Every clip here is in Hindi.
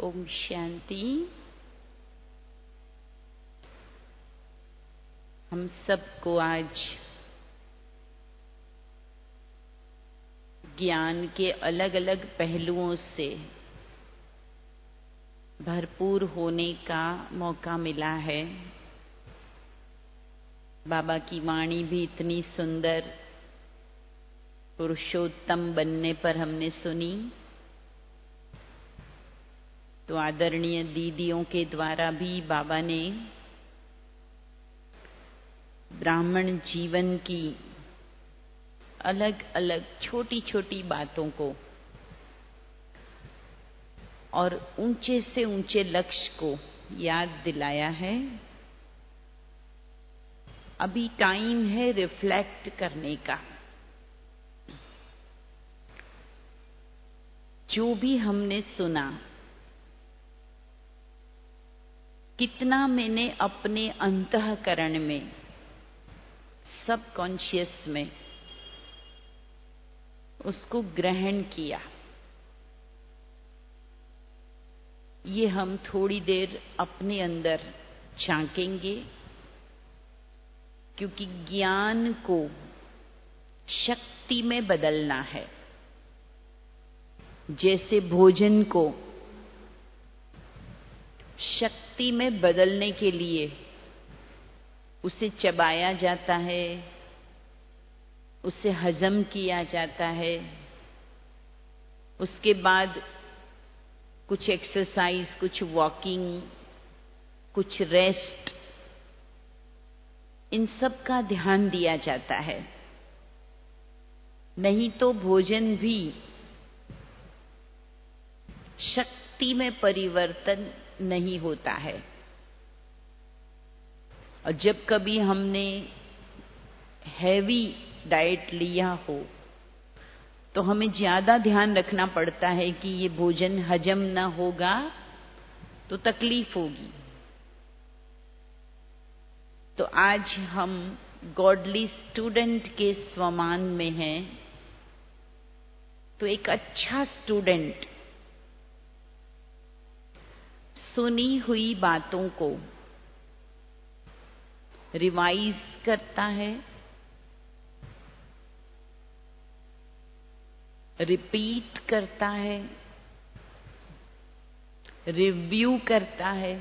ओम शांति। हम सबको आज ज्ञान के अलग अलग पहलुओं से भरपूर होने का मौका मिला है। बाबा की वाणी भी इतनी सुंदर पुरुषोत्तम बनने पर हमने सुनी, तो आदरणीय दीदियों के द्वारा भी बाबा ने ब्राह्मण जीवन की अलग अलग छोटी छोटी बातों को और ऊंचे से ऊंचे लक्ष्य को याद दिलाया है। अभी टाइम है रिफ्लेक्ट करने का। जो भी हमने सुना, कितना मैंने अपने अंतःकरण में, सबकॉन्शियस में उसको ग्रहण किया, ये हम थोड़ी देर अपने अंदर झांकेंगे। क्योंकि ज्ञान को शक्ति में बदलना है। जैसे भोजन को शक्ति में बदलने के लिए उसे चबाया जाता है, उसे हजम किया जाता है, उसके बाद कुछ एक्सरसाइज, कुछ वॉकिंग, कुछ रेस्ट, इन सब का ध्यान दिया जाता है। नहीं तो भोजन भी शक्ति में परिवर्तन नहीं होता है। और जब कभी हमने हैवी डाइट लिया हो तो हमें ज्यादा ध्यान रखना पड़ता है कि ये भोजन हजम ना होगा तो तकलीफ होगी। तो आज हम गॉडली स्टूडेंट के स्वमान में हैं, तो एक अच्छा स्टूडेंट सुनी हुई बातों को रिवाइज करता है, रिपीट करता है, रिव्यू करता है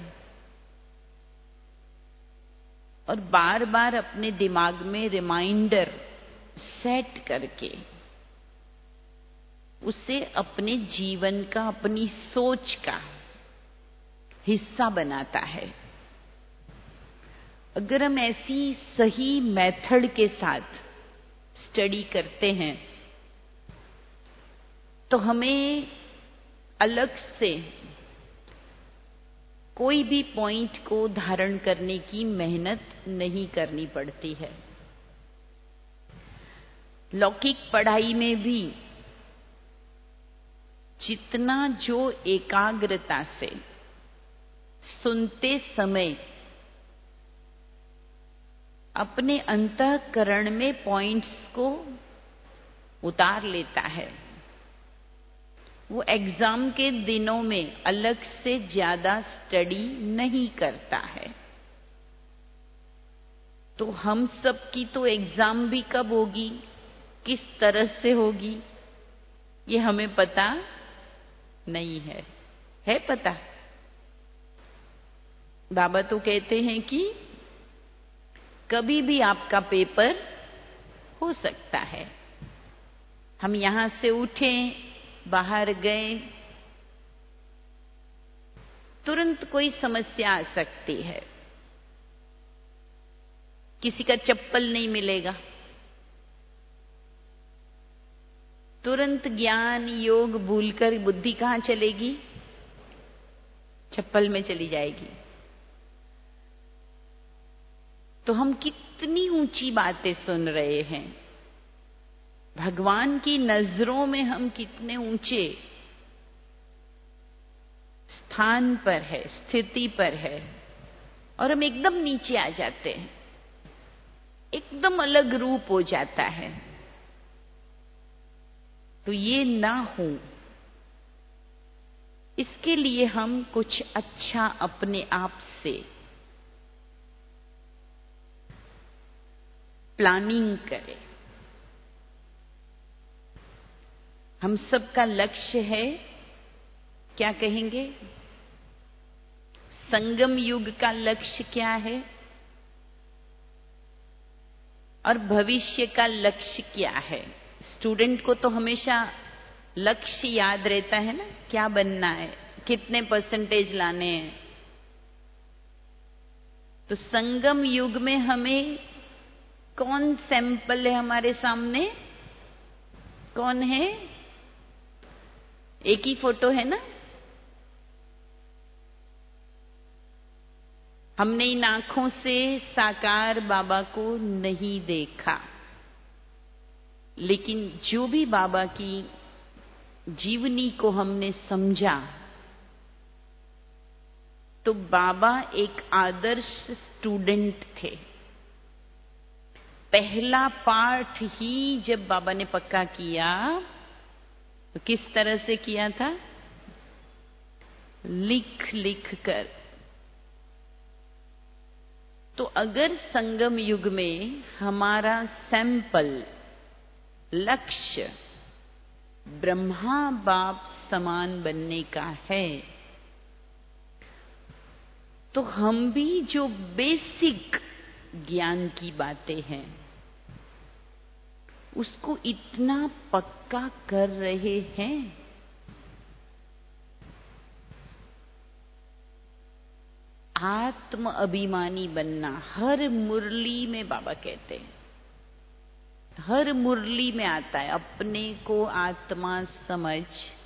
और बार बार अपने दिमाग में रिमाइंडर सेट करके उसे अपने जीवन का, अपनी सोच का हिस्सा बनाता है। अगर हम ऐसी सही मेथड के साथ स्टडी करते हैं तो हमें अलग से कोई भी पॉइंट को धारण करने की मेहनत नहीं करनी पड़ती है। लौकिक पढ़ाई में भी जितना जो एकाग्रता से सुनते समय अपने अंतःकरण में पॉइंट्स को उतार लेता है, वो एग्जाम के दिनों में अलग से ज्यादा स्टडी नहीं करता है। तो हम सब की तो एग्जाम भी कब होगी, किस तरह से होगी, ये हमें पता नहीं है। है पता? बाबा तो कहते हैं कि कभी भी आपका पेपर हो सकता है। हम यहां से उठे, बाहर गए, तुरंत कोई समस्या आ सकती है। किसी का चप्पल नहीं मिलेगा, तुरंत ज्ञान योग भूलकर बुद्धि कहां चलेगी? चप्पल में चली जाएगी। तो हम कितनी ऊंची बातें सुन रहे हैं, भगवान की नजरों में हम कितने ऊंचे स्थान पर है, स्थिति पर है, और हम एकदम नीचे आ जाते हैं, एकदम अलग रूप हो जाता है। तो ये ना हो, इसके लिए हम कुछ अच्छा अपने आप से प्लानिंग करें। हम सबका लक्ष्य है, क्या कहेंगे? संगम युग का लक्ष्य क्या है और भविष्य का लक्ष्य क्या है? स्टूडेंट को तो हमेशा लक्ष्य याद रहता है ना, क्या बनना है, कितने परसेंटेज लाने हैं। तो संगम युग में हमें कौन सैंपल है हमारे सामने? कौन है? एक ही फोटो है ना। हमने इन आंखों से साकार बाबा को नहीं देखा, लेकिन जो भी बाबा की जीवनी को हमने समझा, तो बाबा एक आदर्श स्टूडेंट थे। पहला पाठ ही जब बाबा ने पक्का किया तो किस तरह से किया था? लिख लिख कर। तो अगर संगम युग में हमारा सैंपल लक्ष्य ब्रह्मा बाप समान बनने का है, तो हम भी जो बेसिक ज्ञान की बातें हैं उसको इतना पक्का कर रहे हैं। आत्म अभिमानी बनना हर मुरली में बाबा कहते हैं, हर मुरली में आता है। अपने को आत्मा समझ,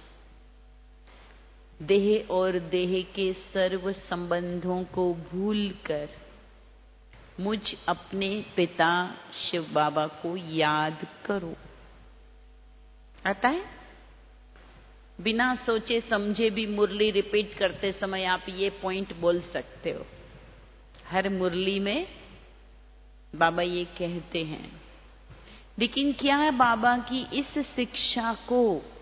देह और देह के सर्व संबंधों को भूलकर मुझ अपने पिता शिव बाबा को याद करो। आता है? बिना सोचे समझे भी मुरली रिपीट करते समय आप ये पॉइंट बोल सकते हो। हर मुरली में बाबा ये कहते हैं। लेकिन क्या है बाबा की इस शिक्षा को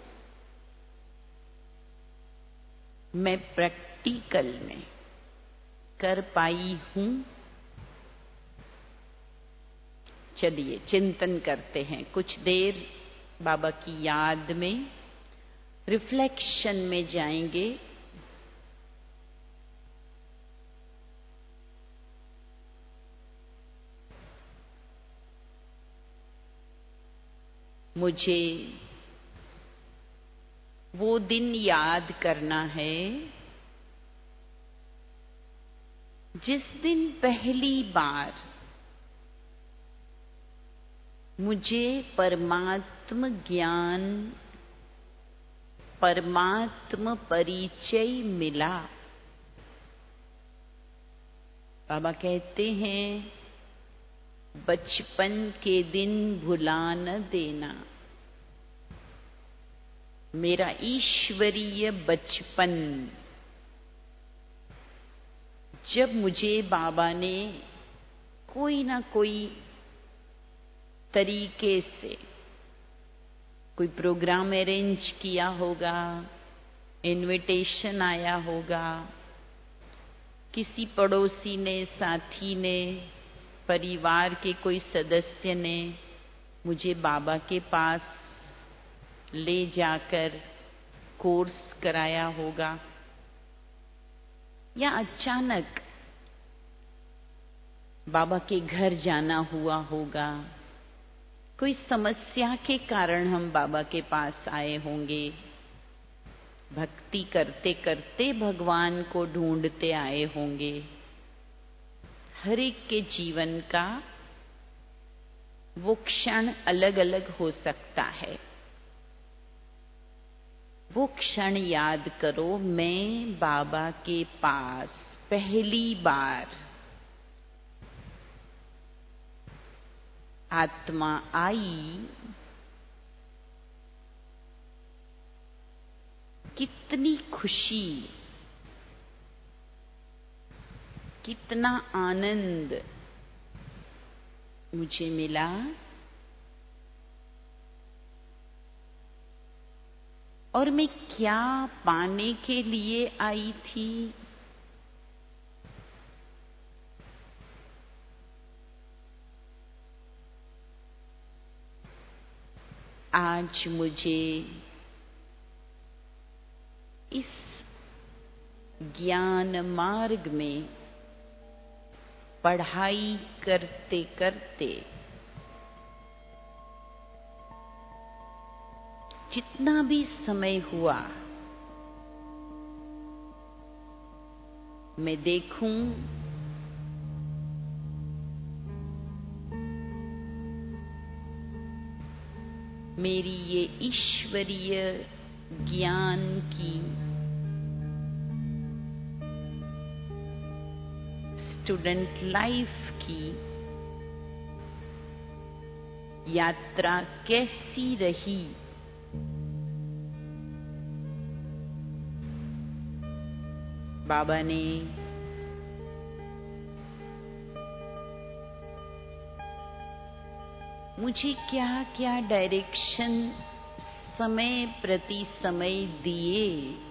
मैं प्रैक्टिकल में कर पाई हूं? चलिए चिंतन करते हैं कुछ देर। बाबा की याद में रिफ्लेक्शन में जाएंगे। मुझे वो दिन याद करना है जिस दिन पहली बार मुझे परमात्म ज्ञान, परमात्म परिचय मिला। बाबा कहते हैं बचपन के दिन भुला न देना। मेरा ईश्वरीय बचपन, जब मुझे बाबा ने कोई ना कोई तरीके से कोई प्रोग्राम अरेंज किया होगा, इनविटेशन आया होगा, किसी पड़ोसी ने, साथी ने, परिवार के कोई सदस्य ने मुझे बाबा के पास ले जाकर कोर्स कराया होगा, या अचानक बाबा के घर जाना हुआ होगा। कोई समस्या के कारण हम बाबा के पास आए होंगे। भक्ति करते करते भगवान को ढूंढते आए होंगे। हर एक के जीवन का वो क्षण अलग अलग हो सकता है। वो क्षण याद करो। मैं बाबा के पास पहली बार आत्मा आई, कितनी खुशी, कितना आनंद मुझे मिला। और मैं क्या पाने के लिए आई थी? आज मुझे इस ज्ञान मार्ग में पढ़ाई करते करते जितना भी समय हुआ, मैं देखूं मेरी ये ईश्वरीय ज्ञान की स्टूडेंट लाइफ की यात्रा कैसी रही। बाबा ने मुझे क्या क्या डायरेक्शन समय प्रति समय दिए।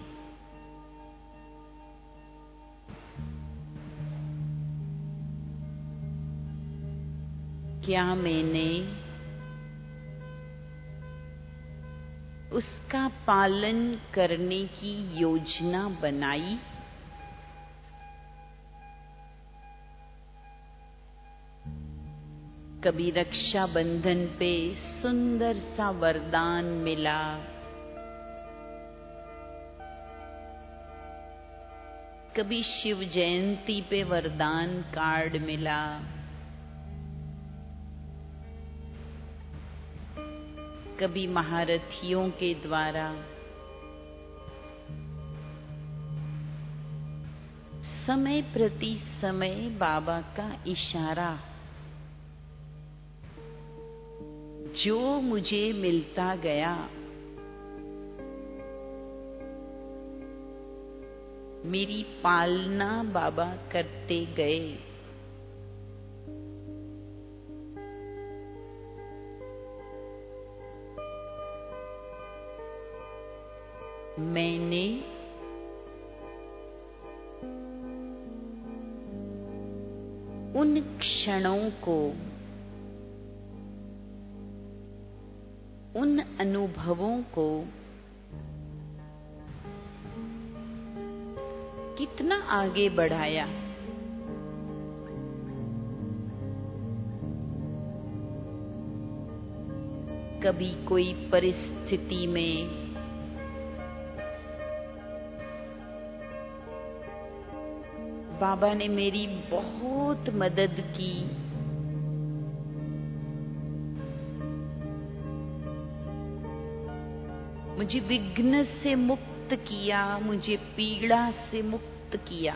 क्या मैंने उसका पालन करने की योजना बनाई? कभी रक्षाबंधन पे सुंदर सा वरदान मिला, कभी शिव जयंती पे वरदान कार्ड मिला, कभी महारथियों के द्वारा। समय प्रति समय बाबा का इशारा जो मुझे मिलता गया, मेरी पालना बाबा करते गए। मैंने उन क्षणों को, उन अनुभवों को कितना आगे बढ़ाया। कभी कोई परिस्थिति में बाबा ने मेरी बहुत मदद की। मुझे विघ्न से मुक्त किया, मुझे पीड़ा से मुक्त किया।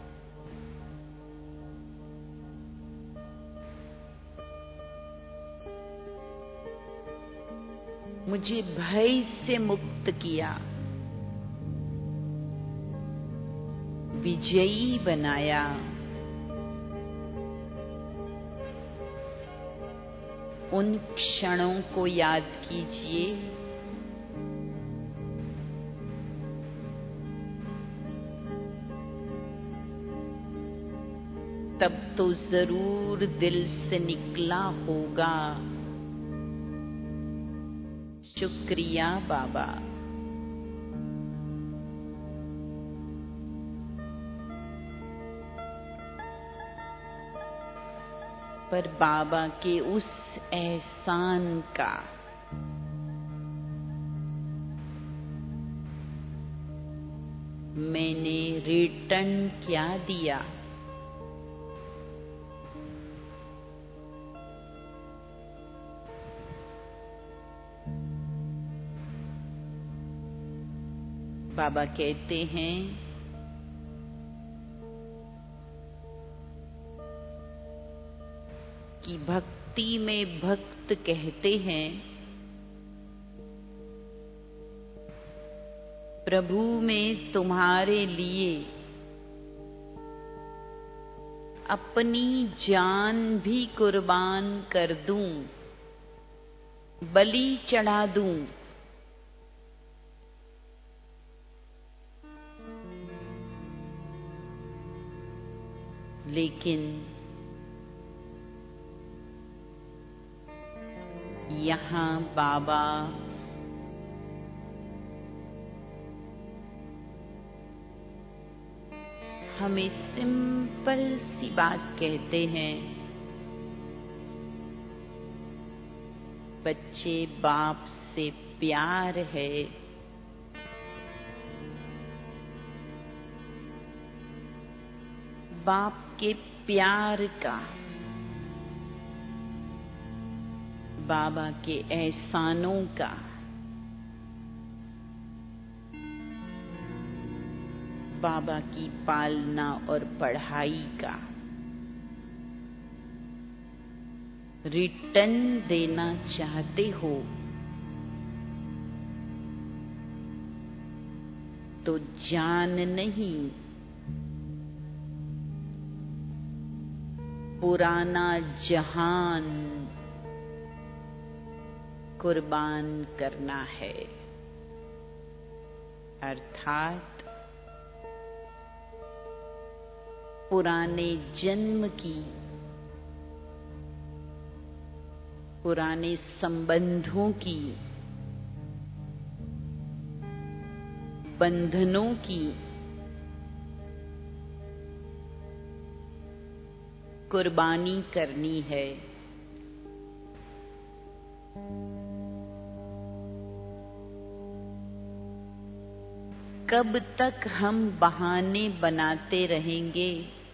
मुझे भय से मुक्त किया, विजयी बनाया। उन क्षणों को याद कीजिए, तब तो जरूर दिल से निकला होगा, शुक्रिया बाबा। पर बाबा के उस एहसान का मैंने रिटर्न क्या दिया? बाबा कहते हैं कि भक्ति में भक्त कहते हैं, प्रभु मैं तुम्हारे लिए अपनी जान भी कुर्बान कर दूं, बलि चढ़ा दूं। लेकिन यहाँ बाबा हमें सिंपल सी बात कहते हैं, बच्चे बाप से प्यार है, बाप के प्यार का, बाबा के एहसानों का, बाबा की पालना और पढ़ाई का रिटर्न देना चाहते हो तो जान नहीं, पुराना जहान कुर्बान करना है। अर्थात पुराने जन्म की, पुराने संबंधों की, बंधनों की कुर्बानी करनी है। कब तक हम बहाने बनाते रहेंगे?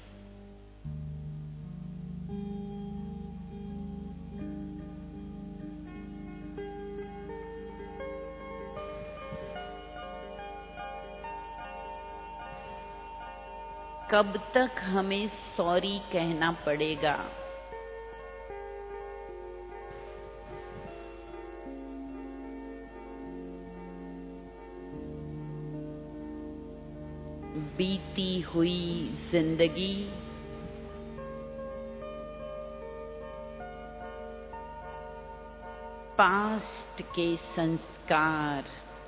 कब तक हमें सॉरी कहना पड़ेगा? बीती हुई जिंदगी पास्ट के संस्कार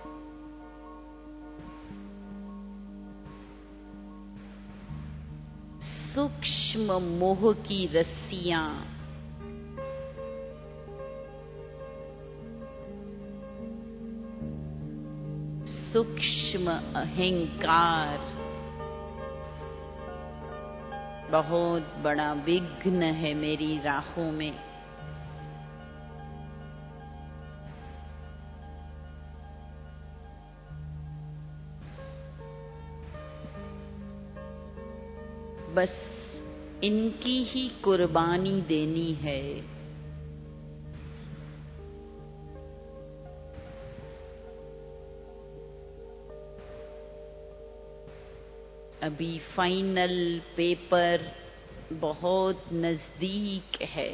सूक्ष्म मोह की रस्सियां सूक्ष्म अहंकार बहुत बड़ा विघ्न है मेरी राहों में। बस इनकी ही कुर्बानी देनी है। अभी फाइनल पेपर बहुत नजदीक है।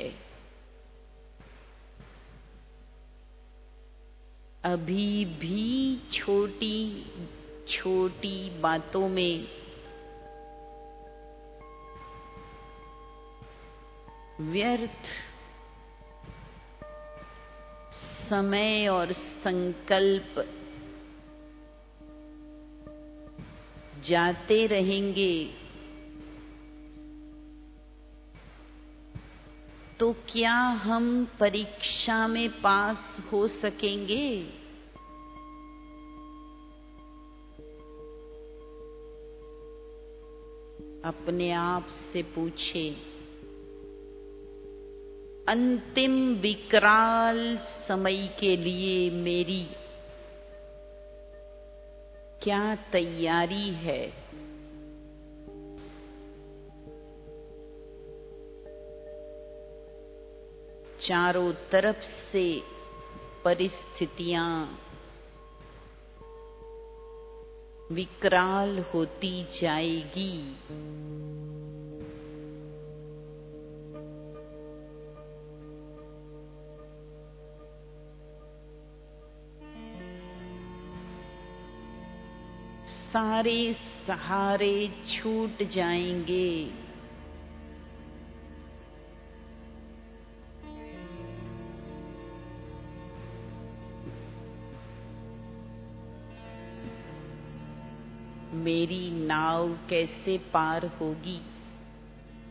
अभी भी छोटी छोटी बातों में व्यर्थ समय और संकल्प जाते रहेंगे तो क्या हम परीक्षा में पास हो सकेंगे? अपने आप से पूछें, अंतिम विकराल समय के लिए मेरी क्या तैयारी है? चारों तरफ से परिस्थितियां विकराल होती जाएगी। सारे सहारे छूट जाएंगे। मेरी नाव कैसे पार होगी?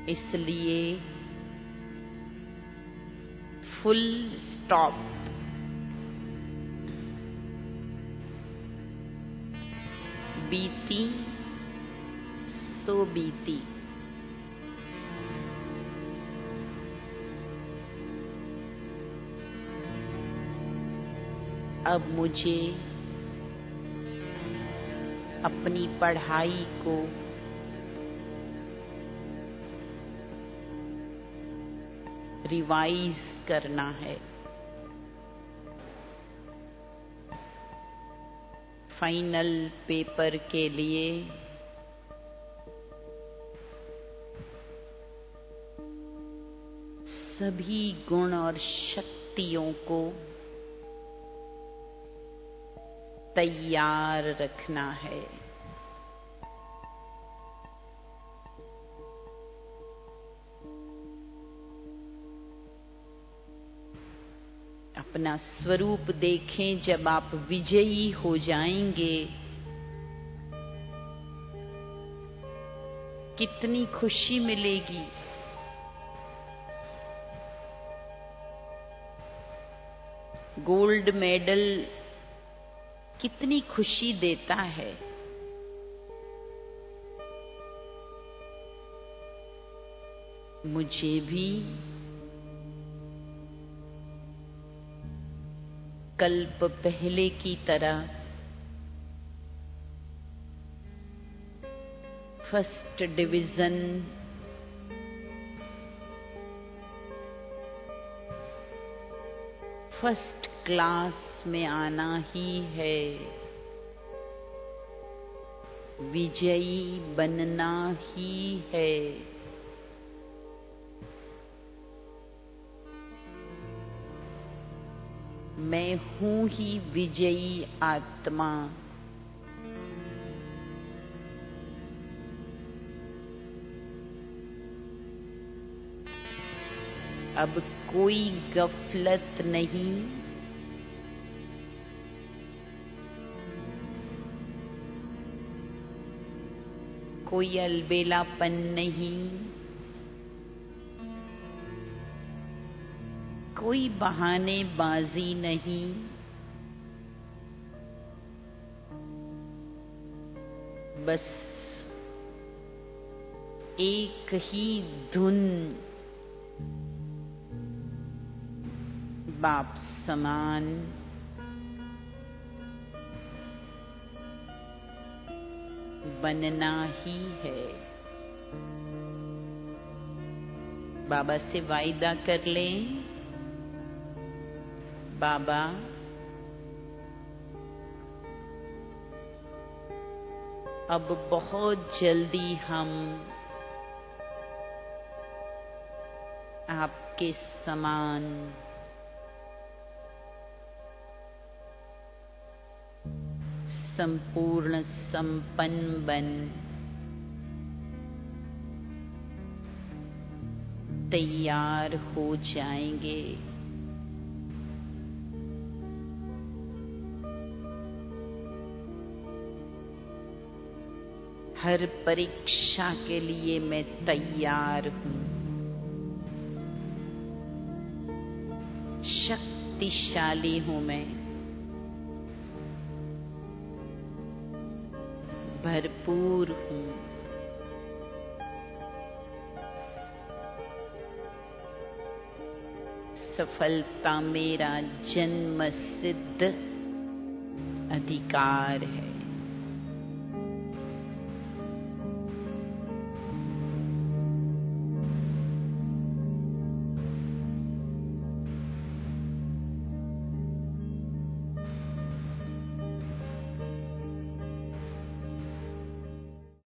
इसलिए फुल स्टॉप। बीती सो बीती। अब मुझे अपनी पढ़ाई को रिवाइज करना है। फाइनल पेपर के लिए सभी गुण और शक्तियों को तैयार रखना है। अपना स्वरूप देखें। जब आप विजयी हो जाएंगे, कितनी खुशी मिलेगी। गोल्ड मेडल कितनी खुशी देता है। मुझे भी कल्प पहले की तरह फर्स्ट डिवीजन फर्स्ट क्लास में आना ही है। विजयी बनना ही है। मैं हूं ही विजयी आत्मा। अब कोई गफलत नहीं, कोई अलबेलापन नहीं, कोई बहानेबाजी नहीं। बस एक ही धुन बाप समान, बनना ही है। बाबा से वायदा कर लें, बाबा अब बहुत जल्दी हम आपके समान संपूर्ण संपन्न बन तैयार हो जाएंगे। हर परीक्षा के लिए मैं तैयार हूं। शक्तिशाली हूं मैं, भरपूर हूं। सफलता मेरा जन्म सिद्ध अधिकार है।